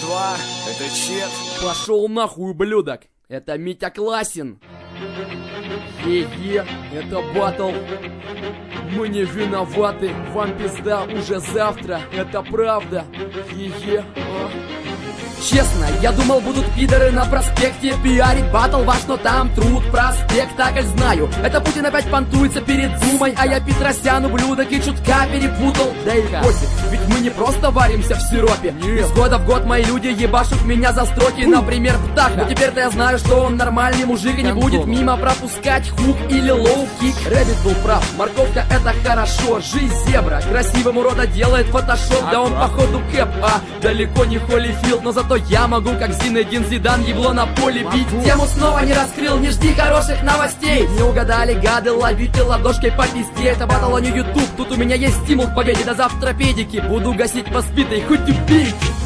2, это Чет. Пошел нахуй, ублюдок. Это Митя Классин. Е-е, это батл. Мы не виноваты, вам пизда уже завтра. Это правда. Е-е. Честно, я думал, будут пидоры на проспекте пиарить батл ваш, но там труд проспект, так и знаю. Это Путин опять понтуется перед Думой, а я Петросян, ублюдок, и чутка перепутал. Да и пофиг, ведь мы не просто варимся в сиропе. Из года в год мои люди ебашут меня за строки. Например, Птаха, но теперь-то я знаю, что он нормальный мужик и не будет мимо пропускать хук или лоу-кик. Рэббит был прав, морковка это хорошо. Жизнь зебра, красивым урода делает фотошоп. Да он походу кэп, а далеко не Холлифилд, но зато я могу, как Зинедин Зидан, ебло на поле бить. Тему снова не раскрыл, не жди хороших новостей. Не угадали, гады, ловите ладошкой по пизде. Это батл, а не ютуб, тут у меня есть стимул к победе. До завтра педики, буду гасить по сбитой, хоть убей.